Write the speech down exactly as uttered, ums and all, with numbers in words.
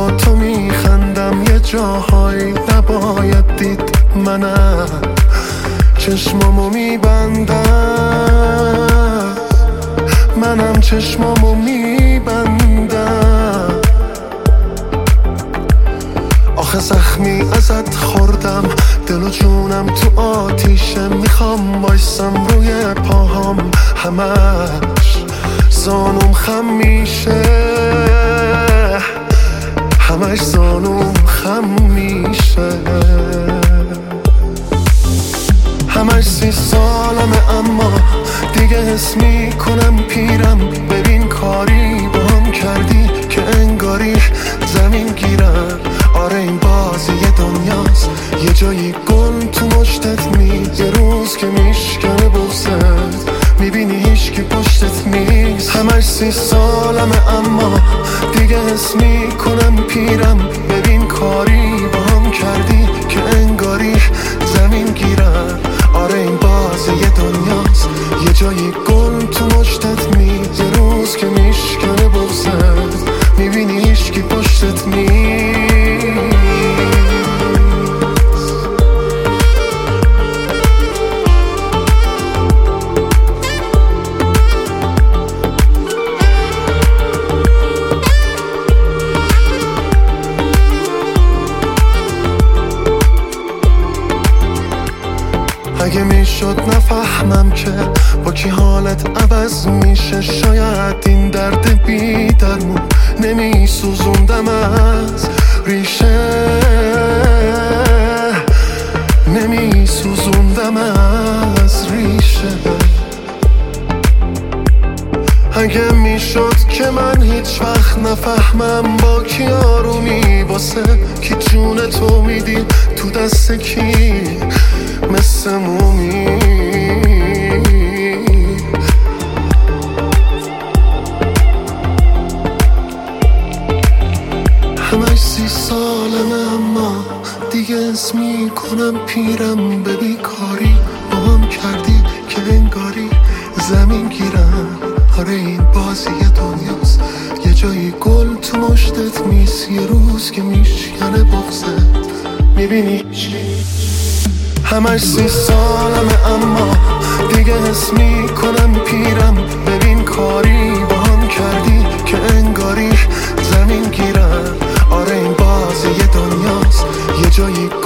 با تو میخندم یه جاهایی نباید دید. منم چشمامو میبندم، منم چشمامو میبندم. آخه زخمی ازت خوردم، دل و جونم تو آتیشه. میخوام بایستم روی پاهام، همش زانوم خم میشه، همش زانوم خم میشه. همش سی سالمه اما دیگه حس میکنم پیرم. ببین کاری با هم کردی که انگاری زمین گیرم. آره این بازی دنیاست، یه جایی گل تو مشتت میز. یه روز که میشکنه بغزت میبینی هیچ کی پشتت نیست. همش سی سالمه اما دیگه حس میکنم پیرم. ببین کاری با هم کردی که انگاری زمین گیرم. آره این بازی دنیاست، یه جایی گل تو مشتت میز. یه روز که میشکنه بغزت میبینی هیچ کی پشتت نیست. اگه میشد نفهمم که با کی حالت عوض میشه، شاید این درد بی درمون نمیسوزوندم از ریشه، نمیسوزوندم از ریشه. اگه میشد که من هیچ وقت نفهمم با کی آرومی واسه کی جون تو میدی تو دست کی مثل مومی. همش سی سالمه اما دیگه اسم میکنم پیرم. ببین کاری با هم کردی که انگاری زمین گیرم. آره این بازی دنیاست، یه جایی گل تو مشتت میز. یه روز که میشکنه بغزت میبینی. همش سی سالمه اما دیگه حس میکنم پیرم. ببین کاری با هم کردی که انگاری زمین گیرم. آره این بازی دنیاست، یه جایی